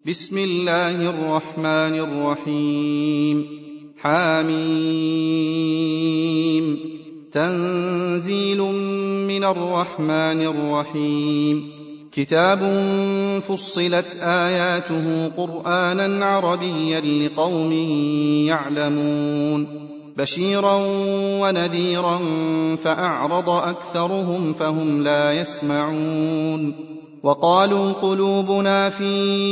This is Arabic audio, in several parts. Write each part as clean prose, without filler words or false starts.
بسم الله الرحمن الرحيم. حميم. تنزيل من الرحمن الرحيم. كتاب فصلت آياته قرآنا عربيا لقوم يعلمون بشيرا ونذيرا فأعرض أكثرهم فهم لا يسمعون وقالوا قلوبنا في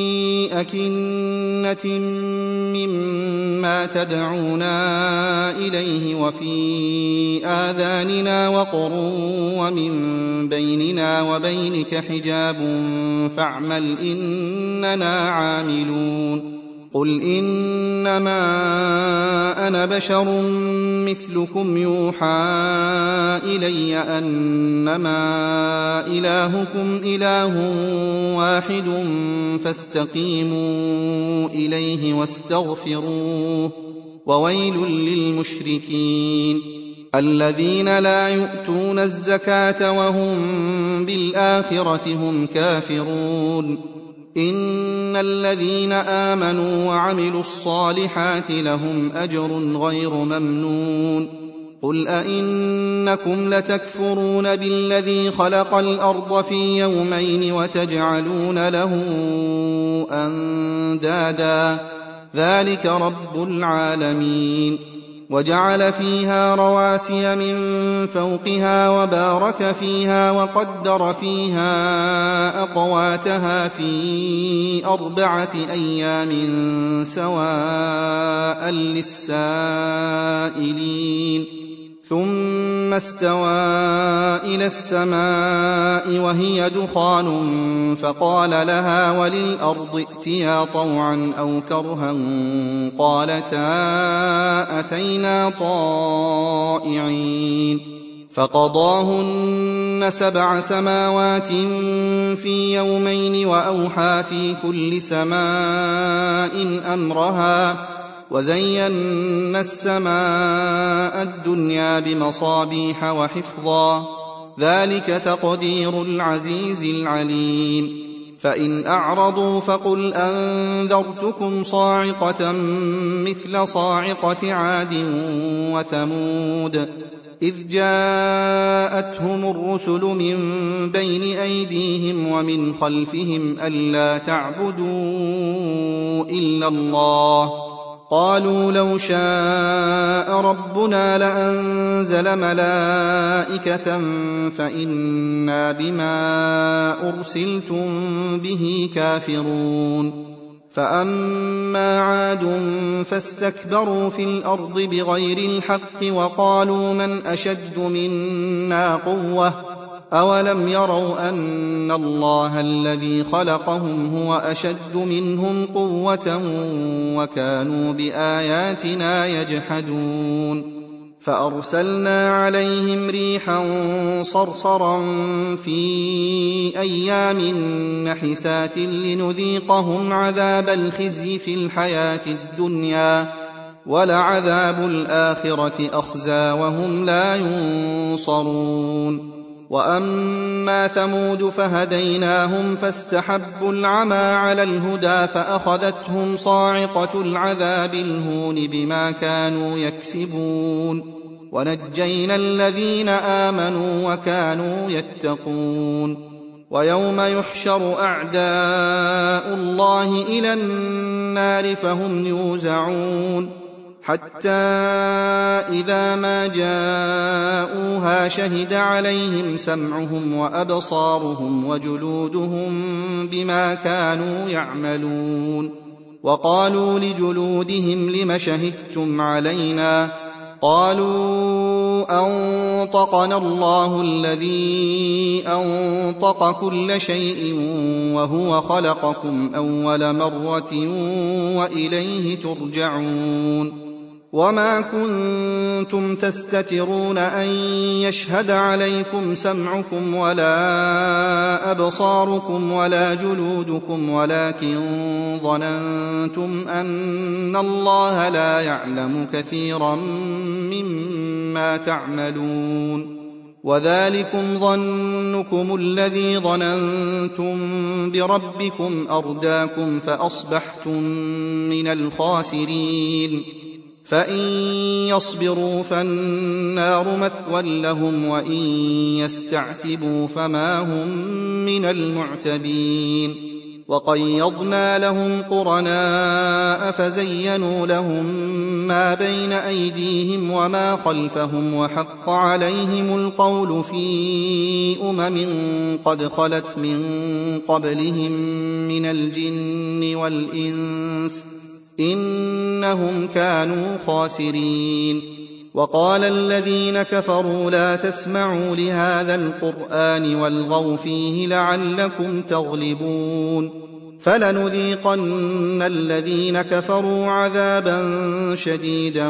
أكنة مما تدعونا إليه وفي آذاننا وقر ومن بيننا وبينك حجاب فاعمل إننا عاملون قل إنما أنا بشر مثلكم يوحى إلي أنما إلهكم إله واحد فاستقيموا إليه واستغفروه وويل للمشركين الذين لا يؤتون الزكاة وهم بالآخرة هم كافرون إن الذين آمنوا وعملوا الصالحات لهم أجر غير ممنون قل أئنكم لتكفرون بالذي خلق الأرض في يومين وتجعلون له أندادا ذلك رب العالمين وجعل فيها رواسي من فوقها وبارك فيها وقدر فيها أقواتها في 4 أيام سواء للسائلين ثم استوى إلى السماء وهي دخان فقال لها وللأرض ائتيا طوعا أو كرها قالتا أتينا طائعين فقضاهن 7 سماوات في يومين وأوحى في كل سماء أمرها وزينا السماء الدنيا بمصابيح وحفظا ذلك تقدير العزيز العليم فإن أعرضوا فقل أنذرتكم صاعقة مثل صاعقة عاد وثمود إذ جاءتهم الرسل من بين أيديهم ومن خلفهم ألا تعبدوا إلا الله قالوا لو شاء ربنا لأنزل ملائكة فإنا بما أرسلتم به كافرون فأما عاد فاستكبروا في الأرض بغير الحق وقالوا من أشد منا قوة أولم يروا أن الله الذي خلقهم هو أشد منهم قوة وكانوا بآياتنا يجحدون فأرسلنا عليهم ريحا صرصرا في أيام نحسات لنذيقهم عذاب الخزي في الحياة الدنيا ولعذاب الآخرة أخزى وهم لا ينصرون وأما ثمود فهديناهم فاستحبوا العمى على الهدى فأخذتهم صاعقة العذاب الهون بما كانوا يكسبون ونجينا الذين آمنوا وكانوا يتقون ويوم يحشر أعداء الله إلى النار فهم يوزعون حتى إذا ما جاءوها شهد عليهم سمعهم وأبصارهم وجلودهم بما كانوا يعملون وقالوا لجلودهم لم شهدتم علينا قالوا أنطقنا الله الذي أنطق كل شيء وهو خلقكم أول مرة وإليه ترجعون وما كنتم تستترون أن يشهد عليكم سمعكم ولا أبصاركم ولا جلودكم ولكن ظننتم أن الله لا يعلم كثيرا مما تعملون وذلكم ظنكم الذي ظننتم بربكم أرداكم فأصبحتم من الخاسرين فإن يصبروا فالنار مثوى لهم وإن يستعتبوا فما هم من المعتبين وقيضنا لهم قرناء فزينوا لهم ما بين أيديهم وما خلفهم وحق عليهم القول في قد خلت من قبلهم من الجن والإنس إنهم كانوا خاسرين وقال الذين كفروا لا تسمعوا لهذا القرآن والغوا فيه لعلكم تغلبون فلنذيقن الذين كفروا عذابا شديدا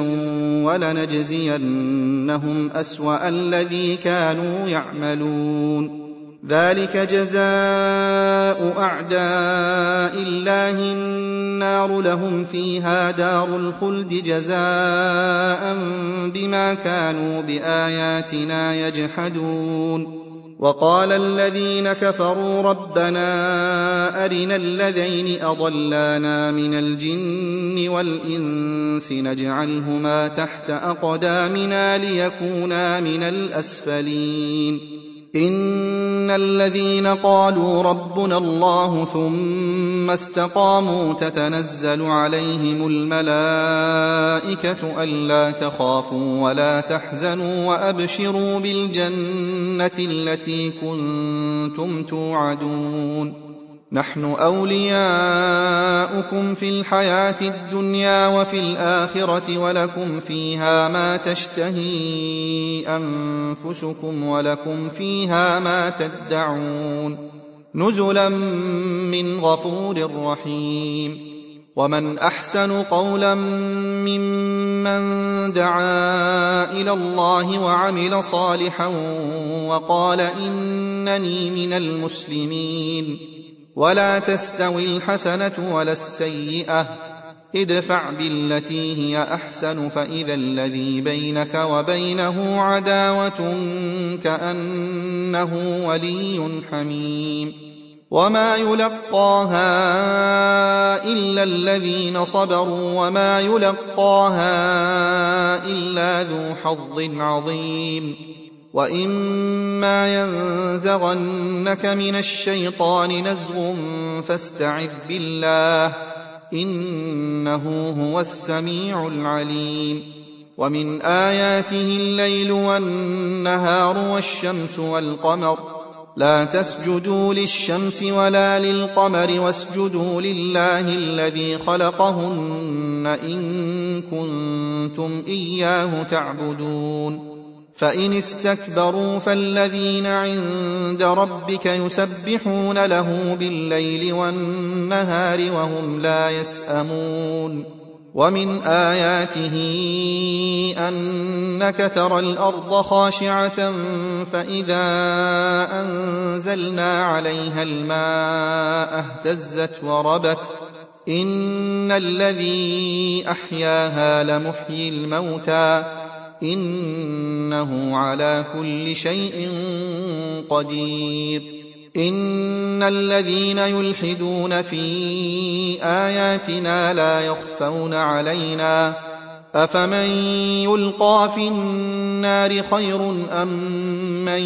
ولنجزينهم أسوأ الذي كانوا يعملون ذلك جزاء أعداء الله النار لهم فيها دار الخلد جزاء بما كانوا بآياتنا يجحدون وقال الذين كفروا ربنا أرنا الذين أضلانا من الجن والإنس نجعلهما تحت أقدامنا ليكونا من الأسفلين إن الذين قالوا ربنا الله ثم استقاموا تتنزل عليهم الملائكة ألا تخافوا ولا تحزنوا وأبشروا بالجنة التي كنتم توعدون نحن أولياؤكم في الحياة الدنيا وفي الآخرة ولكم فيها ما تشتهي أنفسكم ولكم فيها ما تدعون نزلا من غفور رحيم ومن أحسن قولا ممن دعا إلى الله وعمل صالحا وقال إنني من المسلمين ولا تستوي الحسنة ولا السيئة ادفع بالتي هي أحسن فإذا الذي بينك وبينه عداوة كأنه ولي حميم وما يلقاها إلا الذين صبروا وما يلقاها إلا ذو حظ عظيم وإما ينزغنك من الشيطان نزغ فاستعذ بالله إنه هو السميع العليم ومن آياته الليل والنهار والشمس والقمر لا تسجدوا للشمس ولا للقمر واسجدوا لله الذي خلقهن إن كنتم إياه تعبدون فإن استكبروا فالذين عند ربك يسبحون له بالليل والنهار وهم لا يسأمون ومن آياته أنك ترى الأرض خاشعة فإذا أنزلنا عليها الماء اهتزت وربت إن الذي أحياها لمحيي الموتى إنه على كل شيء قدير إن الذين يلحدون في آياتنا لا يخفون علينا أفمن يلقى في النار خير أم من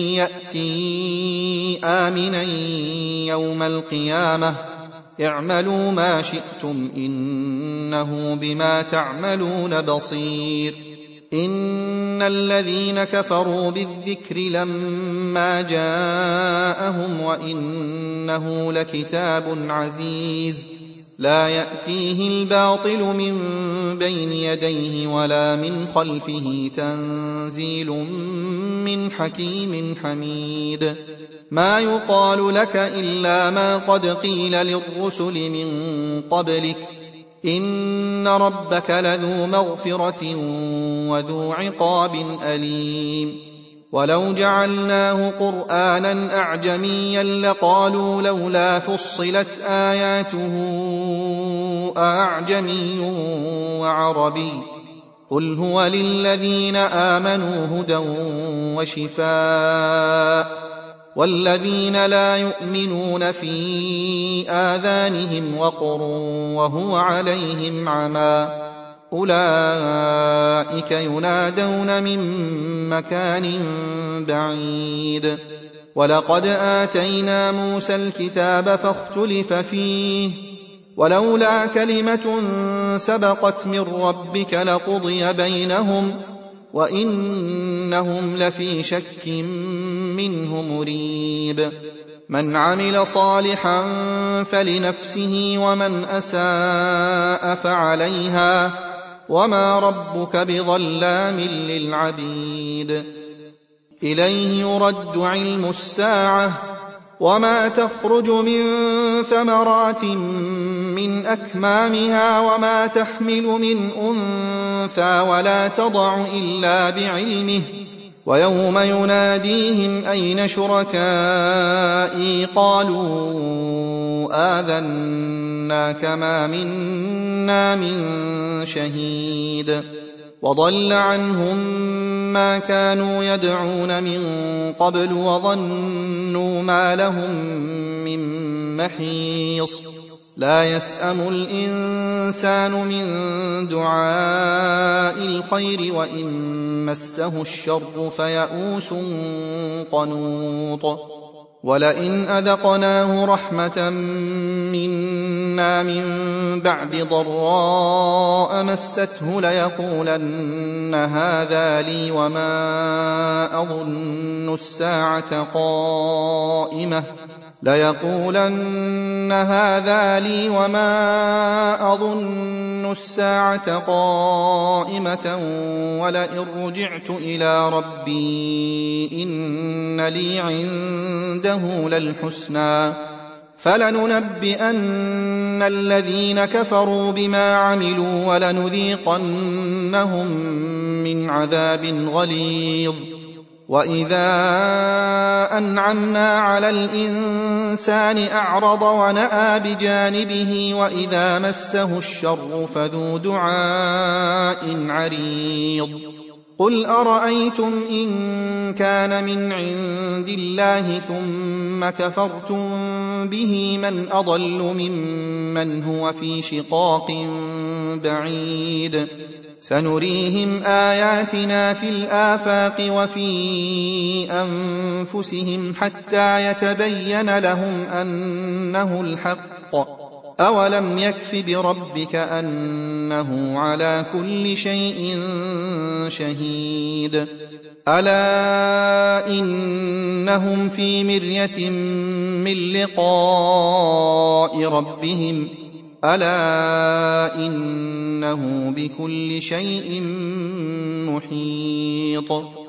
يأتي آمنا يوم القيامة اعملوا ما شئتم إنه بما تعملون بصير إن الذين كفروا بالذكر لما جاءهم وإنه لكتاب عزيز لا يأتيه الباطل من بين يديه ولا من خلفه تنزيل من حكيم حميد ما يقال لك إلا ما قد قيل للرسل من قبلك إن ربك لذو مغفرة وذو عقاب أليم ولو جعلناه قرآنا أعجميا لقالوا لولا فصلت آياته أعجمي وعربي قل هو للذين آمنوا هدى وشفاء والذين لا يؤمنون في آذانهم وقر وهو عليهم عمى أولئك ينادون من مكان بعيد ولقد آتينا موسى الكتاب فاختلف فيه ولولا كلمة سبقت من ربك لقضي بينهم وإنهم لفي شك منه مريب من عمل صالحا فلنفسه ومن أساء فعليها وما ربك بظلام للعبيد إليه يرد علم الساعة وما تخرج من ثمرات من أكمامها وما تحمل من أنثى ولا تضع إلا بعلمه ويوم يناديهم أين شركائي قالوا آذناك ما منا من شهيد وضل عنهم ما كانوا يدعون من قبل وظنوا ما لهم من محيص لا يسأم الإنسان من دعاء الخير وإن مسه الشر فيئوس قنوط ولئن أذقناه رحمة منا من بعد ضراء مسته ليقولن هذا لي وما أظن الساعة قائمة ولئن رجعت إلى ربي إن لي عنده للحسنى فلننبئن الذين كفروا بما عملوا ولنذيقنهم من عذاب غليظ وإذا أنعمنا على الإنسان أعرض ونأى بجانبه وإذا مسه الشر فذو دعاء عريض قل أرأيتم إن كان من عند الله ثم كفرتم به من أضل ممن هو في شقاق بعيد سنريهم آياتنا في الآفاق وفي أنفسهم حتى يتبين لهم أنه الحق أولم يكف بربك أنه على كل شيء شهيد ألا إنهم في مرية من لقاء ربهم ألا إنه بكل شيء محيط